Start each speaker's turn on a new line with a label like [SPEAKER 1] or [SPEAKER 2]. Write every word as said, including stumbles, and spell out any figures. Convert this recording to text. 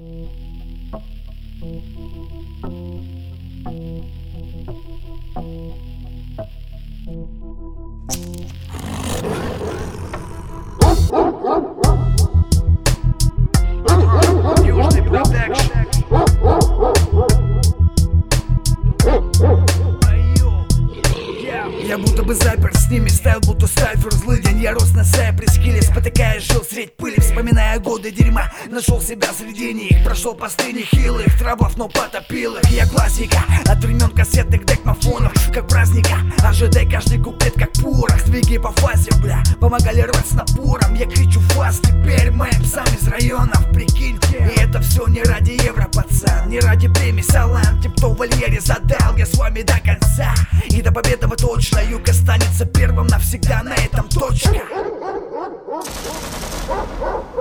[SPEAKER 1] Южный продакшн. Я будто бы запер с ними, ставил будто стайфер. Злый день, я рос на сайпресс-хилле, спотыкаясь, жил средь пыли, вспоминая годы дерьма. Нашел себя среди них, прошел посты нехилых травов, но потопил их. Я классика от времен кассетных декмофонов, как праздника. Ожидай каждый куплет как порох. Сдвиги по фазе, бля, помогали рвать с напором. Я кричу фас, теперь моим псам из районов, прикинь. И это все не ради евро, пацан, не ради премий, салам. Тем, кто в вольере задал, я с вами до конца. И до победы вы точно, юг останется первым навсегда, на этом точка.